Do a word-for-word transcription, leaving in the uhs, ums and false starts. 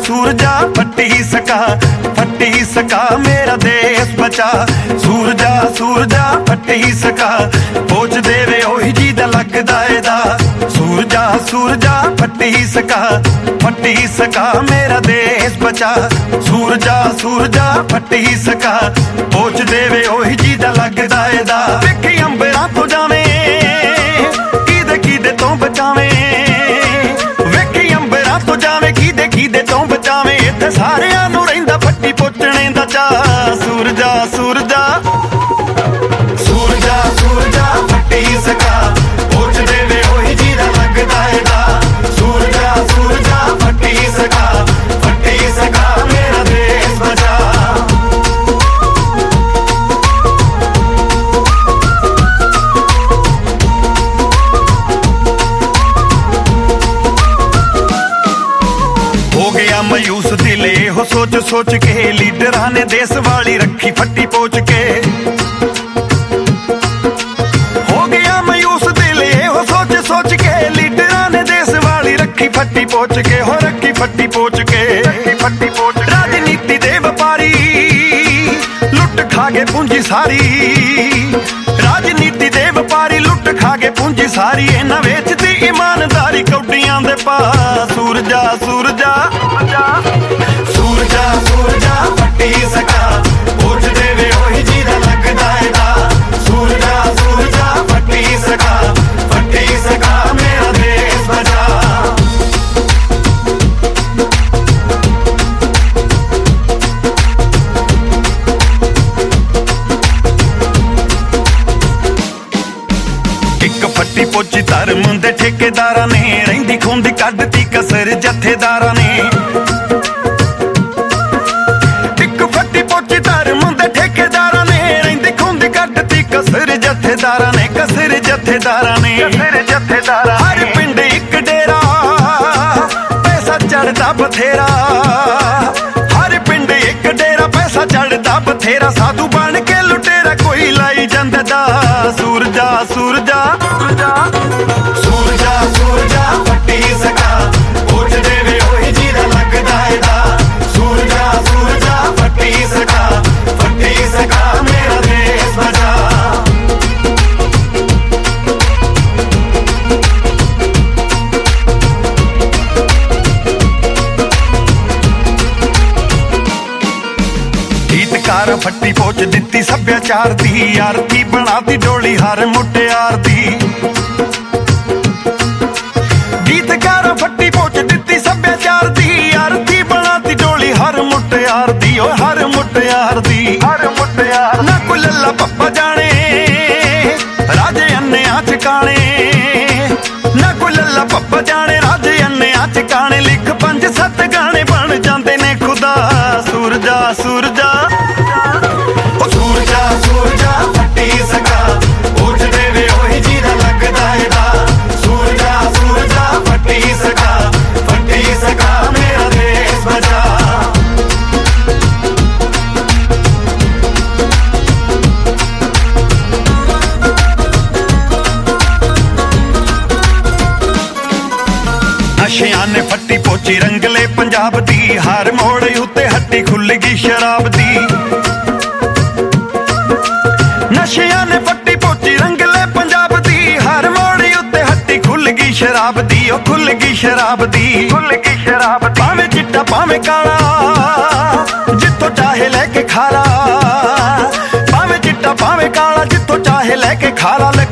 सूरजा फटी सका फटी सका मेरा देश बचा। सूरजा सूरजा फटी सका पोच देवे ओही जी दा लगदा एदा। सूरजा सूरजा फटी सका फटी सका मेरा देश बचा। सूरजा सूरजा फटी सका पोच देवे ओही जी दा लगदा एदा। वेखी अंबरां तो जावे किदे किदे तो बचावे। वेखी अंबरां तो जावे किदे किदे तो बचावे। इत्थे सारियां नूं रहिंदा फट्टी पोचणे दा चा। सूरजा सूरजा सूरजा सूरजा फटी सका पोच देवे ओही जी दा लगदा एदा। सूरजा सूरजा फटी सका फटी सका मेरा देश बचा। हो गया मायूस दिले हो सोच सोच के लीडरां ने देश वाली रखी फट्टी पोच के। हो गया मायूस दिले हो सोच सोच के लीडरां ने देश वाली रखी फट्टी पोच के। हो रखी फट्टी पोच के फट्टी पोच। राजनीति दे व्यापारी लुट खा गए पूंजी सारी। राजनीति दे व्यापारी लुट खा गए पूंजी सारी। इन्हां वेचदी ईमानदारी कौडियां दे पा। सूरजा सूरजा सूरजा सूरजा फटी सका पोच देवे ओही जी दा लगदा एदा। सूरजा सूरजा फटी सका फटी सका मेरा देश बचा। एक फट्टी पोची धर्म दे ठेकेदारां ने रहिंदी खूंदी कढती कसर जथेदारां ने। एक फट्टी पोची धर्म दे ठेकेदारां ने रहिंदी खूंदी कढती कसर जथेदारां ने। कसर जथेदारां ने कसर जथेदारां। हर पिंड एक डेरा पैसा चढ़दा बथेरा। हर पिंड एक डेरा पैसा चढ़दा बथेरा। साधु बन के लुटेरा कोई लाई जांदा दा। सूरजा सूरजा सूरजा सूरजा फटी सका पोच देवे ओही जी दा लगदा एदा। सूरजा सूरजा फटी सका फटी सका मेरा देश बचा। गीतकार फट्टी पोच दित्ती सभ्याचार दी। आरती बनाती डोली हर मुटियार दी। गीतकार फट्टी पोच दित्ती सभ्याचार दी। आरती बनाती डोली हर मुटियार दी। ओ हर मुटियार दी हर मुटियार। ना कोई लल्ला पप्पा जाने राजे अन्नेआं चकाने। ना कोई लल्ला पप्पा जाने राजे अन्नेआं चकाने। लिख पंज सत्त गाने बन जांदे ने खुदा। सूरजा सूरजा सूरजा सूरजा फटी सका पोच देवे ओही जी दा लगदा एदा। सूरजा सूरजा फटी सका फटी सका मेरा देश बचा। नशियां ने फट्टी पोची रंगले पंजाब दी। हर मोड़ उत्ते हट्टी खुल गई शराब दी। नशियां ने फट्टी पोची रंगले पंजाब दी। हर मोड़ उत्ते हट्टी खुल गई शराब दी। ओ खुल गई शराब दी खुल गई शराब दी। भावें चिट्टा भावें काला जिथों चाहे लेके खाला। भावें चिट्टा भावें काला जिथों चाहे लेके खाला।